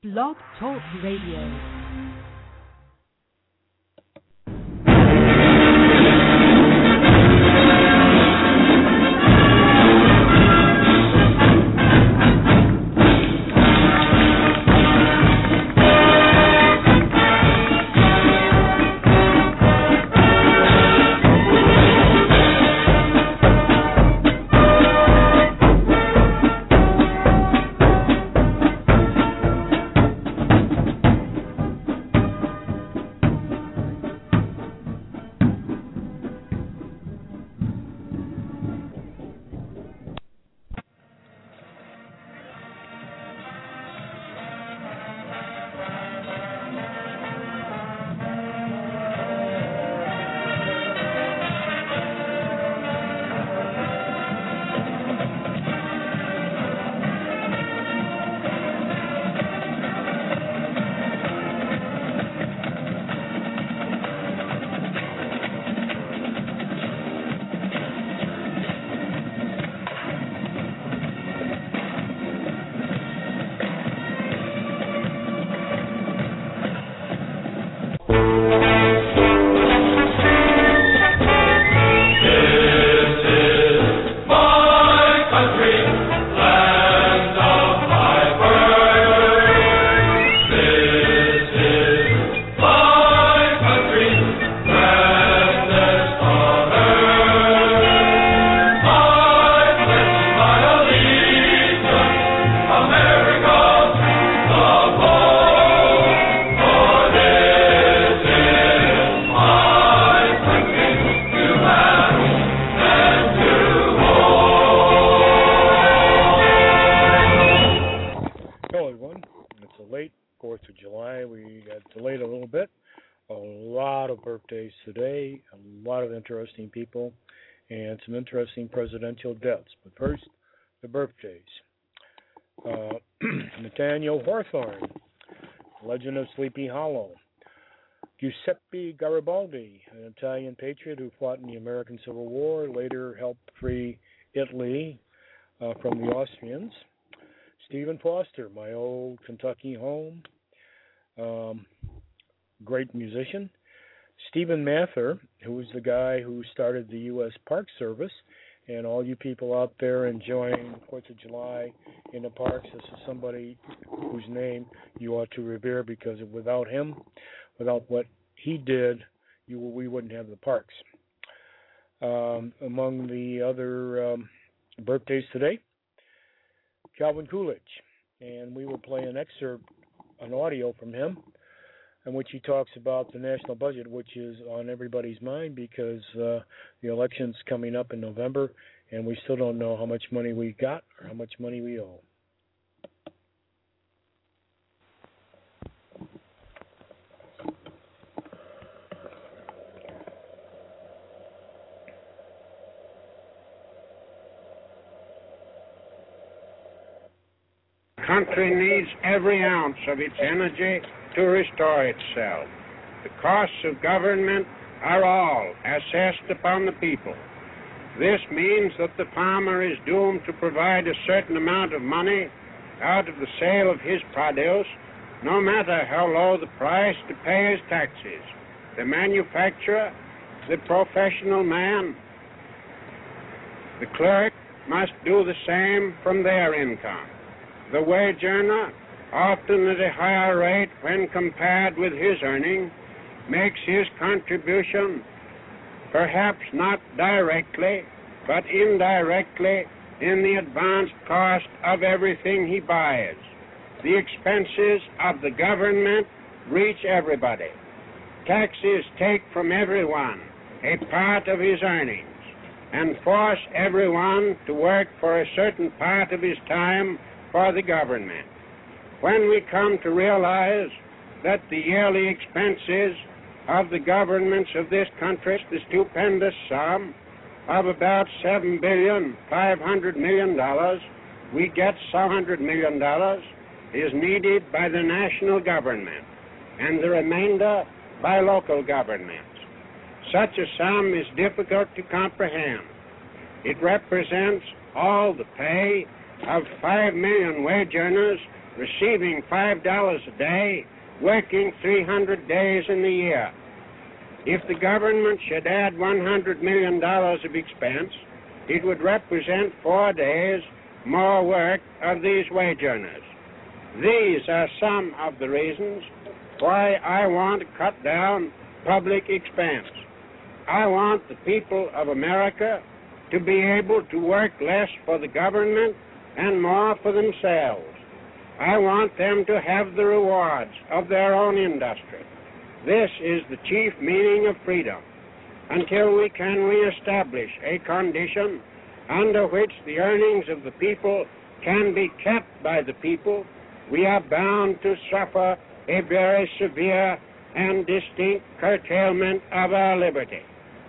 Blog Talk Radio. Today, a lot of interesting people and some interesting presidential deaths. But first, the birthdays. Nathaniel Hawthorne, Legend of Sleepy Hollow. Giuseppe Garibaldi, an Italian patriot who fought in the American Civil War, later helped free Italy from the Austrians. Stephen Foster, my old Kentucky home, great musician. Stephen Mather, who was the guy who started the U.S. Park Service, and all you people out there enjoying the 4th of July in the parks, this is somebody whose name you ought to revere, because without him, without what he did, we wouldn't have the parks. Among the other birthdays today, Calvin Coolidge, and we will play an excerpt, an audio from him, in which he talks about the national budget, which is on everybody's mind because the election's coming up in November, and we still don't know how much money we got or how much money we owe. The country needs every ounce of its energy to restore itself. The costs of government are all assessed upon the people. This means that the farmer is doomed to provide a certain amount of money out of the sale of his produce, no matter how low the price to pay his taxes. The manufacturer, the professional man, the clerk must do the same from their income. The wage earner, often at a higher rate when compared with his earning, makes his contribution, perhaps not directly, but indirectly, in the advanced cost of everything he buys. The expenses of the government reach everybody. Taxes take from everyone a part of his earnings and force everyone to work for a certain part of his time for the government. When we come to realize that the yearly expenses of the governments of this country, the stupendous sum of about $7,500,000,000, we get $700 million is needed by the national government and the remainder by local governments. Such a sum is difficult to comprehend. It represents all the pay of 5 million wage earners receiving $5 a day, working 300 days in the year. If the government should add $100 million of expense, it would represent 4 days more work of these wage earners. These are some of the reasons why I want to cut down public expense. I want the people of America to be able to work less for the government and more for themselves. I want them to have the rewards of their own industry. This is the chief meaning of freedom. Until we can reestablish a condition under which the earnings of the people can be kept by the people, we are bound to suffer a very severe and distinct curtailment of our liberty.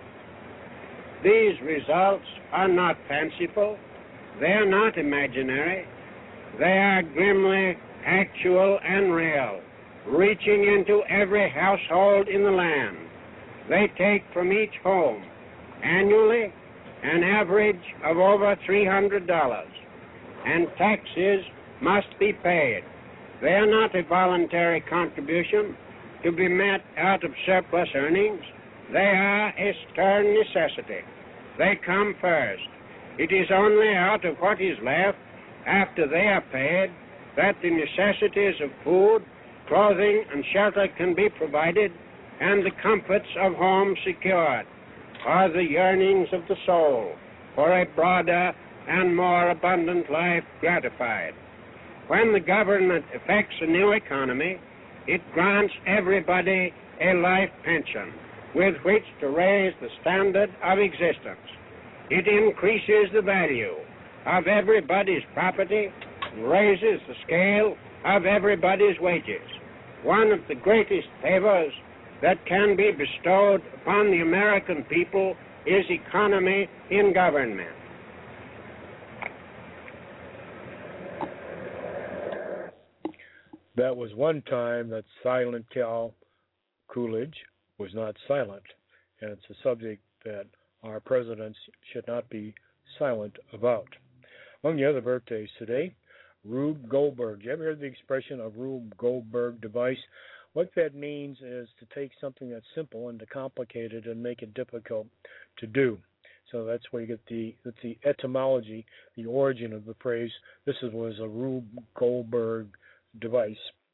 These results are not fanciful. They are not imaginary. They are grimly actual and real, reaching into every household in the land. They take from each home annually an average of over $300, and taxes must be paid. They are not a voluntary contribution to be met out of surplus earnings. They are a stern necessity. They come first. It is only out of what is left after they are paid that the necessities of food, clothing, and shelter can be provided and the comforts of home secured, or the yearnings of the soul for a broader and more abundant life gratified. When the government effects a new economy, it grants everybody a life pension with which to raise the standard of existence. It increases the value of everybody's property and raises the scale of everybody's wages. One of the greatest favors that can be bestowed upon the American people is economy in government. That was one time that Silent Cal Coolidge was not silent, and it's a subject that our presidents should not be silent about. Among the other birthdays today, Rube Goldberg. You ever heard the expression of Rube Goldberg device? What that means is to take something that's simple and to complicate it and make it difficult to do. So that's where you get the etymology, the origin of the phrase. Was a Rube Goldberg device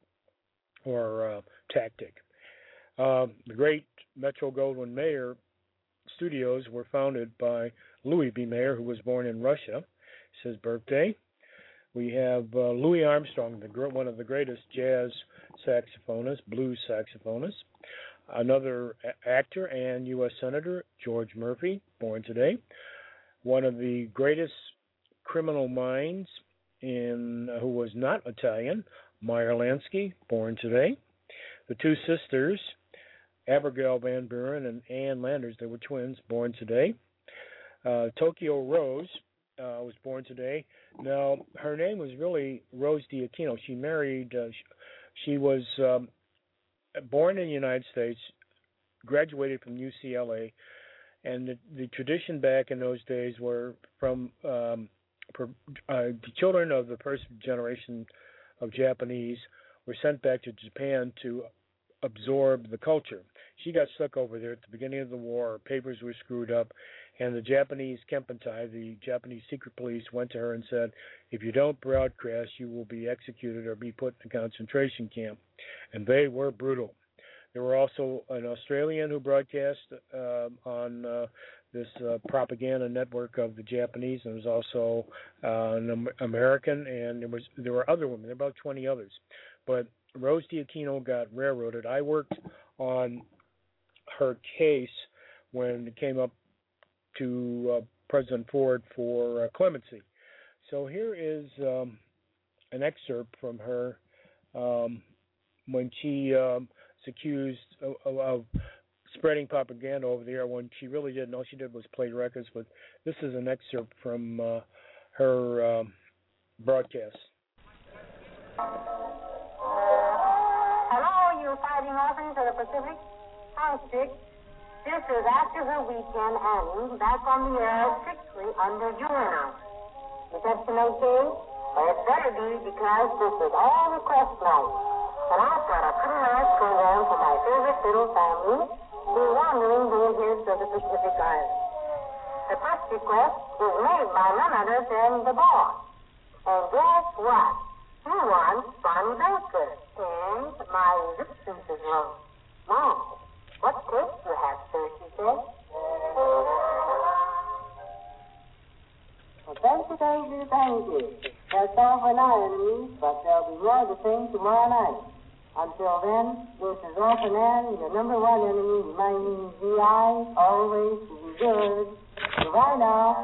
or tactic. The great Metro-Goldwyn-Mayer studios were founded by Louis B. Mayer, who was born in Russia. It's his birthday. We have Louis Armstrong, one of the greatest jazz saxophonists, blues saxophonists. Another actor and U.S. Senator, George Murphy, born today. One of the greatest criminal minds who was not Italian, Meyer Lansky, born today. The two sisters, Abigail Van Buren and Ann Landers, they were twins, born today. Tokyo Rose was born today. Now, her name was really Rose Diaquino. She married, she was born in the United States, graduated from UCLA, and the tradition back in those days were from the children of the first generation of Japanese were sent back to Japan to absorb the culture. She got stuck over there at the beginning of the war. Her papers were screwed up, and the Japanese Kempentai, the Japanese secret police, went to her and said, if you don't broadcast, you will be executed or be put in a concentration camp. And they were brutal. There were also an Australian who broadcast on this propaganda network of the Japanese. There was also an American, and there were other women. There were about 20 others. But Rose Diaquino got railroaded. I worked on her case when it came up to President Ford for clemency. So here is an excerpt from her when she is accused of spreading propaganda over the air when she really didn't. All she did was play records. But this is an excerpt from her broadcast. Hello, you fighting orphans of the Pacific. How's Dick? This is after her weekend and back on the air strictly under your announcement. Reception okay? Well, it better be because this is all request night. And I've got a pretty nice program for my favorite little family, the wandering villages of the Pacific Islands. The first request is made by none other than the boss. And guess what? He wants Bonnie Baker. And my resistance is wrong. Now, what taste you have, sir, she said. Well, thank you. That's all for now, enemies, but there'll be more to sing tomorrow night. Until then, this is Orphan Ann, your number one enemy, reminding GI always to be good. Goodbye now.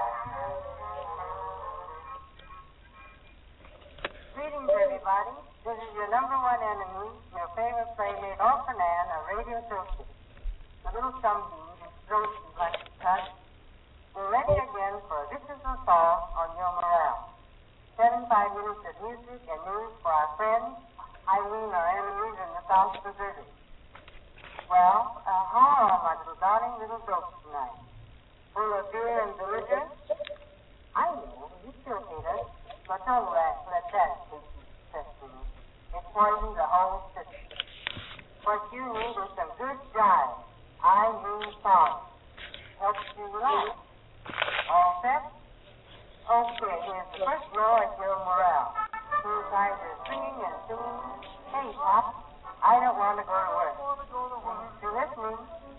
Greetings, everybody. This is your number one enemy, your favorite playmate, Orphan Ann, a radio toasty. A little sunbeam is roasting like a cut. We're ready again for This Is the Song on Your Morale. 75 minutes of music and news for our friends, our enemies in the South Pacific. Well, how are my little darling little jokes tonight? Full of fear and belligerence? I know, you still hate us, but don't let that take you successfully. It poisons the whole system. What you need is some good jive. I mean song. Helps you relax. All set? Okay, here's the first row at your morale. Two kinds of singing and singing. Hey, Pop, I don't want to go to work. You listening?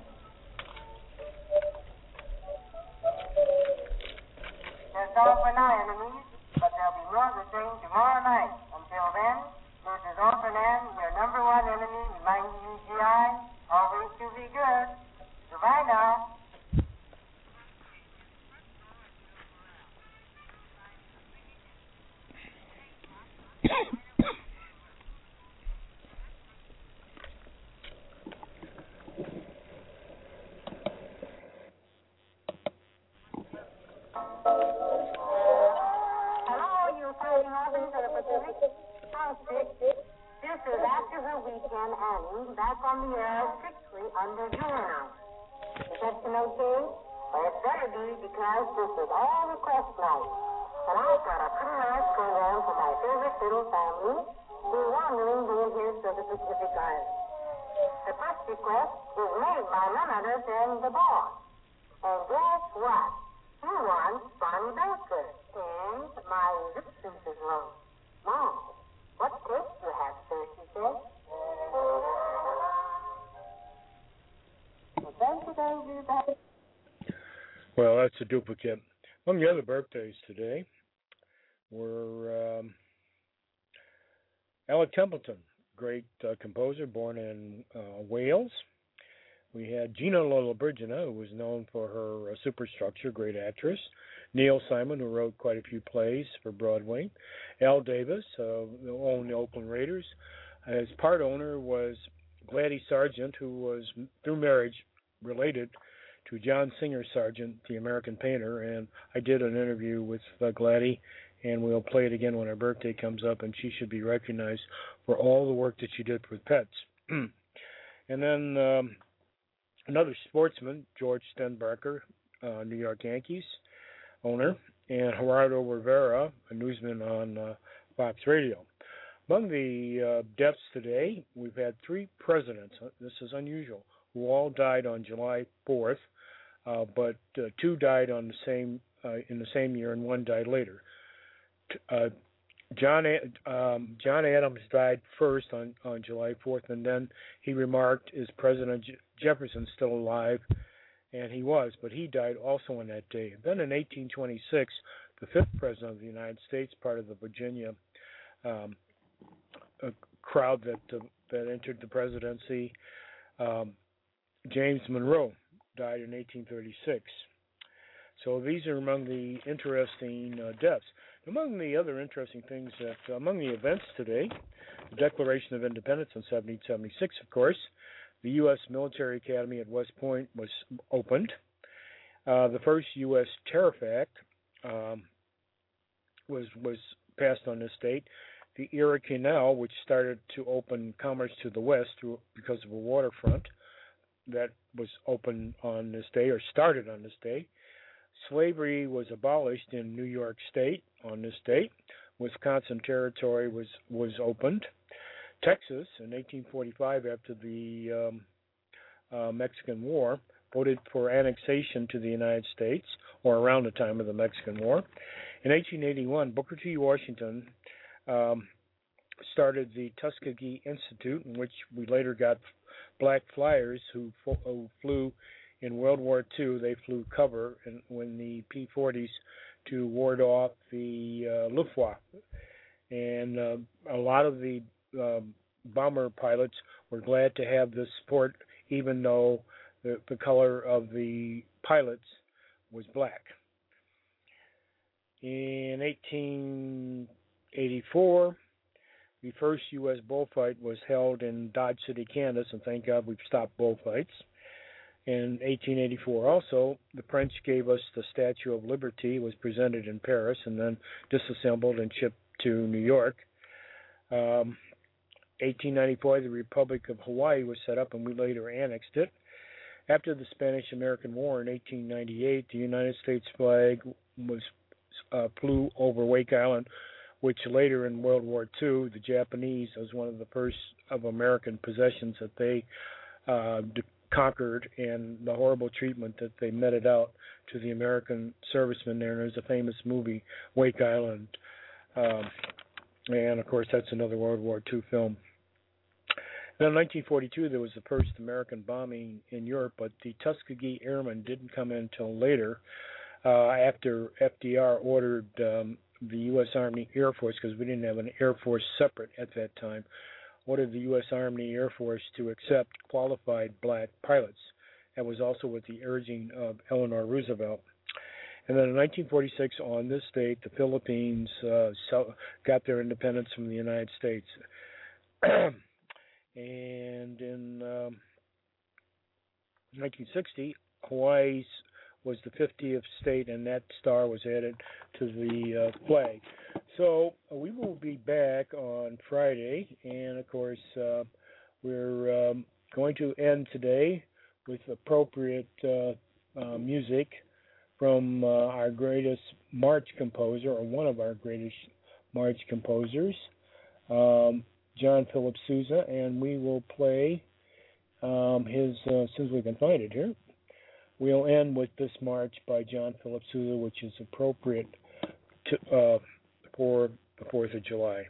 That's all for now, enemies, but there'll be more to sing tomorrow night. Until then, this is Orphan Ann, your number one enemy, reminding you, GI, always to be good. Goodbye now. This is After Her Weekend Annie, back on the air strictly under Juvenile. Is that okay? Well, it better be because this is all request night. And I've got a pretty nice program for my favorite little family, the wandering villages of the Pacific Islands. The first request is made by none other than the boss. And guess what? He wants Bonnie Baker. And my resistance is wrong. Now, what taste you have, sir, she said. Well, that's a duplicate. Among the other birthdays today were Alec Templeton, great composer, born in Wales. We had Gina Lollobrigida, who was known for her superstructure, great actress. Neil Simon, who wrote quite a few plays for Broadway. Al Davis, who owned the Oakland Raiders. His part owner was Gladys Sargent, who was, through marriage, related to John Singer Sargent, the American painter. And I did an interview with Gladys, and we'll play it again when her birthday comes up, and she should be recognized for all the work that she did with pets. And then another sportsman, George Stenbacher, New York Yankees owner, and Gerardo Rivera, a newsman on Fox Radio. Among the deaths today, we've had 3 presidents, this is unusual, who all died on July 4th, but 2 died on in the same year and 1 died later. John Adams died first on July 4th, and then he remarked, is President Jefferson still alive? And he was, but he died also on that day. Then in 1826, the 5th President of the United States, part of the Virginia crowd that entered the presidency, James Monroe, died in 1836. So these are among the interesting deaths. Among the other interesting things, among the events today, the Declaration of Independence in 1776, of course. The U.S. Military Academy at West Point was opened. The first U.S. Tariff Act was passed on this date. The Erie Canal, which started to open commerce to the west because of a waterfront, that was opened on this day, or started on this day. Slavery was abolished in New York State on this date. Wisconsin Territory was opened. Texas, in 1845, after the Mexican War, voted for annexation to the United States, or around the time of the Mexican War. In 1881, Booker T. Washington started the Tuskegee Institute, in which we later got black flyers who flew in World War II. They flew cover when the P-40s to ward off the Luftwaffe. And a lot of the bomber pilots were glad to have this support, even though the color of the pilots was black. In 1884, the first U.S. bullfight was held in Dodge City, Kansas, and thank God we've stopped bullfights. In 1884 also, the French gave us the Statue of Liberty. It was presented in Paris and then disassembled and shipped to New York. 1894, the Republic of Hawaii was set up, and we later annexed it. After the Spanish-American War in 1898, the United States flag flew over Wake Island, which later in World War II, the Japanese, was one of the first of American possessions that they conquered, and the horrible treatment that they meted out to the American servicemen there. And there's a famous movie, Wake Island, and of course that's another World War II film. Then in 1942, there was the first American bombing in Europe, but the Tuskegee Airmen didn't come in until later, after FDR ordered the U.S. Army Air Force, because we didn't have an Air Force separate at that time, ordered the U.S. Army Air Force to accept qualified black pilots. That was also with the urging of Eleanor Roosevelt. And then in 1946, on this date, the Philippines got their independence from the United States. And in 1960, Hawaii was the 50th state, and that star was added to the flag. So we will be back on Friday, and of course we're going to end today with appropriate music from our greatest march composer, or one of our greatest march composers, John Philip Sousa, and we will play his, as soon as we can find it here, we'll end with this march by John Philip Sousa, which is appropriate to, for the 4th of July.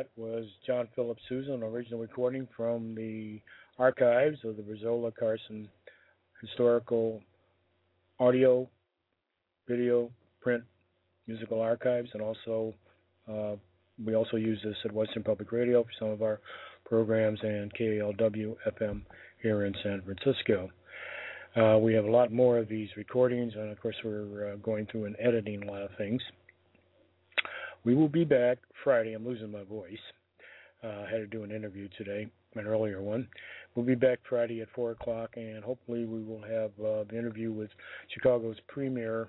that was John Philip Sousa, an original recording from the archives of the Brazola Carson Historical Audio, Video, Print, Musical Archives, and also we also use this at Western Public Radio for some of our programs and KALW FM here in San Francisco. We have a lot more of these recordings, and of course we're going through and editing a lot of things. We will be back Friday. I'm losing my voice. I had to do an interview today, an earlier one. We'll be back Friday at 4 o'clock, and hopefully we will have the interview with Chicago's premier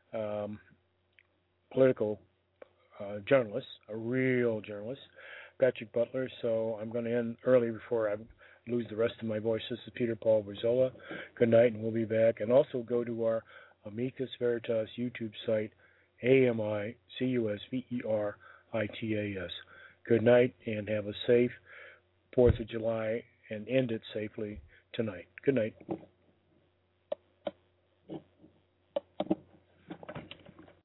political journalist, a real journalist, Patrick Butler. So I'm going to end early before I lose the rest of my voice. This is Peter Paul Brazola. Good night, and we'll be back. And also go to our Amicus Veritas YouTube site, AMICUSVERITAS. Good night, and have a safe 4th of July, and end it safely tonight. Good night.